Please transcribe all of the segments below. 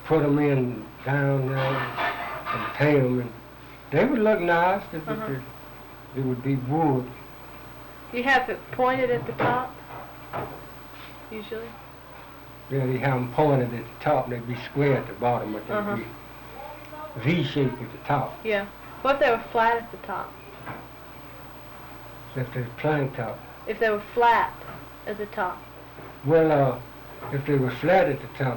put them in down there and pay them, and they would look nice. They would be wood. You have it pointed at the top, usually? Yeah, they have them pointed at the top, and they'd be square at the bottom, but they'd be V-shaped at the top. Yeah. What if they were flat at the top? If they're plank top. If they were flat at the top? Well, if they were flat at the top,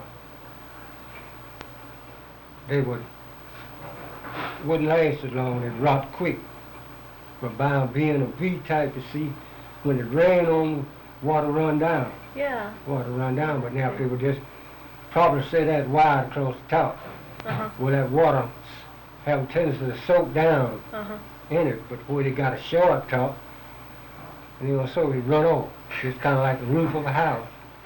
they wouldn't last as long. They'd rot quick. But by being a V-type, you see, when it rained on them, water run down. Yeah. Water run down. But now if they would just probably say that wide across the top, well, that water have a tendency to soak down in it. But where they got a short top, so they run off. It's kind of like the roof of a house.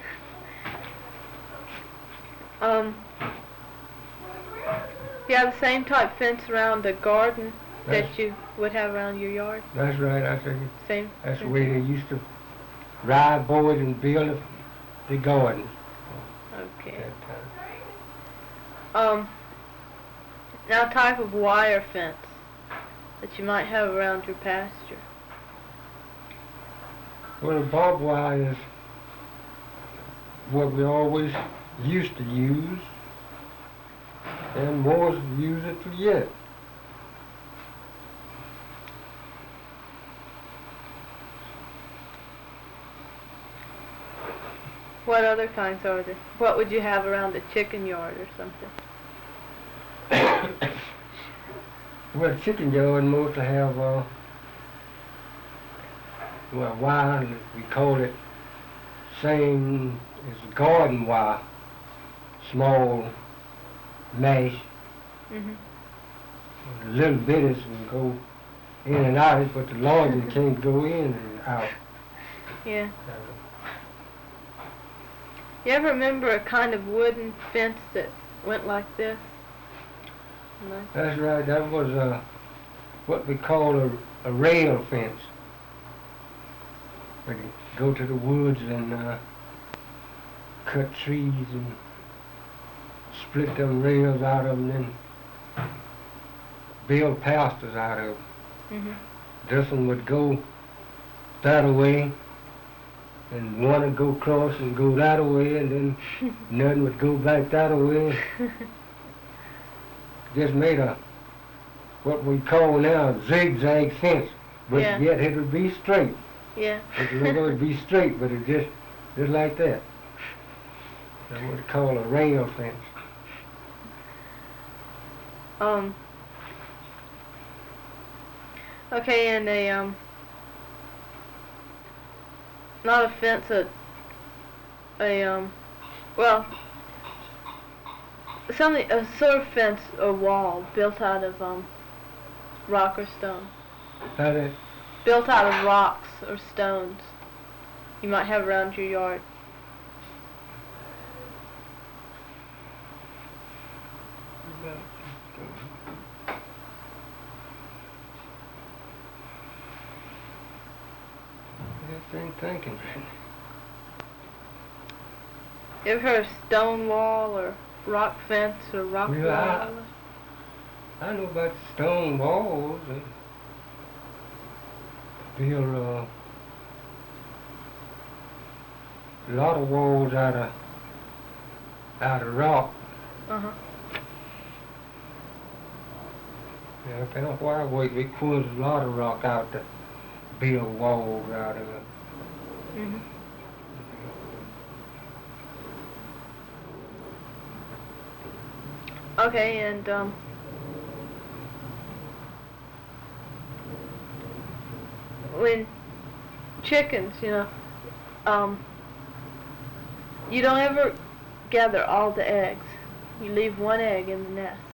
You have the same type fence around the garden that you would have around your yard? That's right. Same. That's the way they used to ride boys and build the garden. Okay. Now type of wire fence that you might have around your pasture. Well, the barbed wire is what we always used to use, and more use it yet. What other kinds are there? What would you have around a chicken yard or something? Well, chicken yard mostly have wire. We call it same as garden wire, small mesh. The little bitties can go in and out, but the larger can't go in and out. Yeah. You ever remember a kind of wooden fence that went like this? No? That's right. That was what we call a rail fence. We could go to the woods and cut trees and split them rails out of them, and then build pastures out of them. This one would go that way, and one would go across and go that way, and then none would go back that way. Just made what we call now a zigzag fence, but yet it would be straight. Yeah. It would be straight, but it just like that. That's what we call a rail fence. Okay, and not a fence, a sort of fence or wall built out of rock or stone. That is. Built out of rocks or stones. You might have around your yard. Thinking. You ever heard of stone wall or rock fence or rock wall? I know about stone walls. Build a lot of walls out of rock. Yeah, depending on where we pulled a lot of rock out to build walls out of it. Okay, and when chickens, you don't ever gather all the eggs. You leave one egg in the nest.